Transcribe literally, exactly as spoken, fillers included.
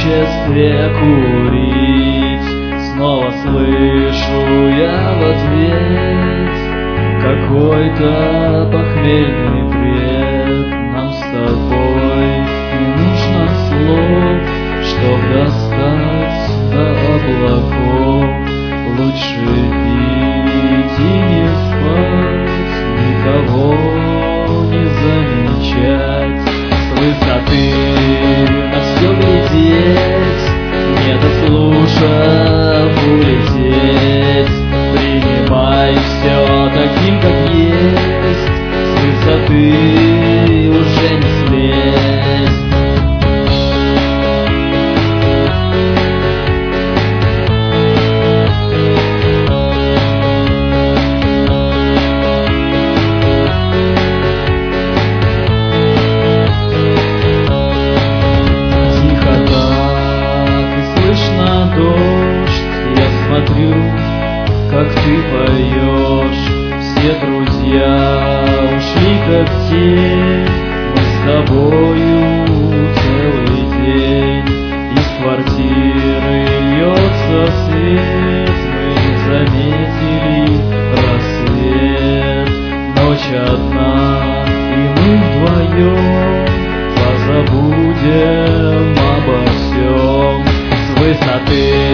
одиночестве курить. Снова слышу я в ответ какой-то похмельный бред. Нам с тобой не нужно слов, чтоб достать до облаков. Лучше пить и не спать, никого не замечать. С высоты на все глядеть, не дослушав улететь. Принимай все таким, как есть, с высоты уже не слезть. Смотрю, как ты поешь, все друзья ушли как тень. Мы с тобою целый день, из квартиры льется свет. Мы не заметили рассвет, ночь одна, и мы вдвоем позабудем обо всем. С высоты